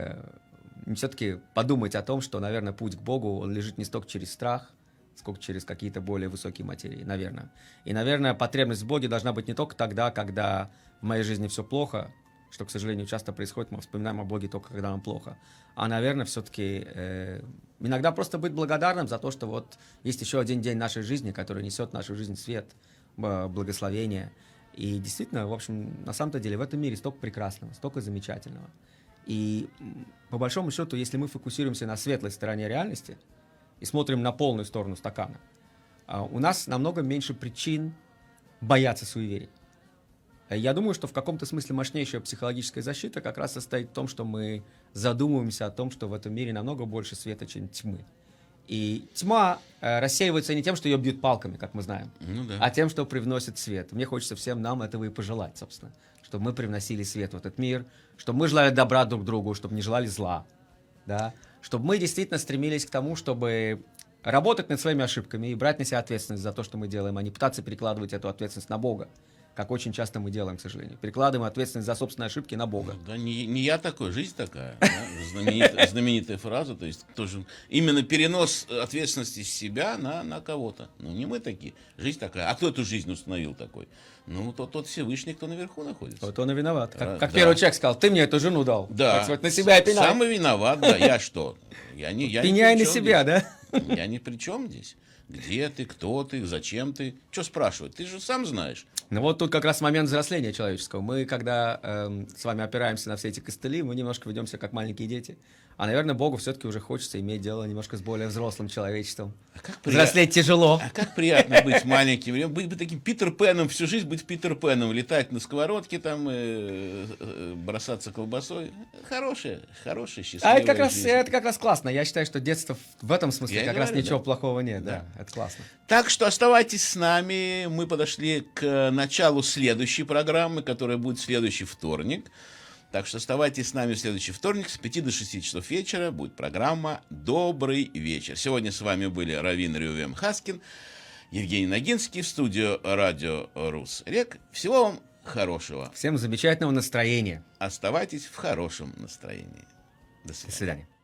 все-таки подумать о том, что, наверное, путь к Богу, он лежит не столько через страх, сколько через какие-то более высокие материи, наверное. И, наверное, потребность в Боге должна быть не только тогда, когда в моей жизни все плохо, что, к сожалению, часто происходит, мы вспоминаем о Боге только когда нам плохо, а, наверное, все-таки э, иногда просто быть благодарным за то, что вот есть еще один день нашей жизни, который несет в нашу жизнь свет, благословение. И действительно, в общем, на самом-то деле в этом мире столько прекрасного, столько замечательного. И по большому счету, если мы фокусируемся на светлой стороне реальности, и смотрим на полную сторону стакана, у нас намного меньше причин бояться суеверий. Я думаю, что в каком-то смысле мощнейшая психологическая защита как раз состоит в том, что мы задумываемся о том, что в этом мире намного больше света, чем тьмы. И тьма э, рассеивается не тем, что ее бьют палками, как мы знаем,
Ну да.
а тем, что привносит свет. Мне хочется всем нам этого и пожелать, собственно. Чтобы мы привносили свет в этот мир, чтобы мы желали добра друг другу, чтобы не желали зла. Да? Чтобы мы действительно стремились к тому, чтобы работать над своими ошибками и брать на себя ответственность за то, что мы делаем, а не пытаться перекладывать эту ответственность на Бога, как очень часто мы делаем, к сожалению. Перекладываем ответственность за собственные ошибки на Бога.
Да, не, не я такой, жизнь такая. Да? Знаменитая, знаменитая фраза, то есть тоже именно перенос ответственности с себя на, на кого-то. Ну, не мы такие, жизнь такая. А кто эту жизнь установил такой? Ну, тот, тот Всевышний, кто наверху находится.
Вот он и виноват. Как,
А,
как
да.
первый человек сказал, ты мне эту жену дал.
Да.
Так сказать, на себя и пеняй.
Самый виноват, да. Я что? Я не, я ни
Пеняй
при
на
чем
себя,
здесь.
да?
Я ни при чем здесь. Где ты, кто ты, зачем ты? Что спрашивать? Ты же сам знаешь.
Ну вот тут как раз момент взросления человеческого. Мы, когда эм, с вами опираемся на все эти костыли, мы немножко ведем себя как маленькие дети. А, наверное, Богу все-таки уже хочется иметь дело немножко с более взрослым человечеством.
А как прият-
Взрослеть тяжело.
А как приятно быть маленьким, быть бы таким Питер Пэном, всю жизнь быть Питер Пэном, летать на сковородке, там, э, э, бросаться колбасой. Хорошая, хорошая, счастливая
А это как, раз,
жизнь.
это как раз классно. Я считаю, что детство в этом смысле
Я и
как раз
говорю,
ничего
да.
плохого нет. Да.
Да.
Это классно.
Так что оставайтесь с нами. Мы подошли к началу следующей программы, которая будет в следующий вторник. Так что оставайтесь с нами в следующий вторник с пяти до шести часов вечера. Будет программа «Добрый вечер». Сегодня с вами были Равин Рювен Хаскин, Евгений Ногинский в студию радио Русрек. Всего вам хорошего.
Всем замечательного настроения.
Оставайтесь в хорошем настроении. До свидания.
До свидания.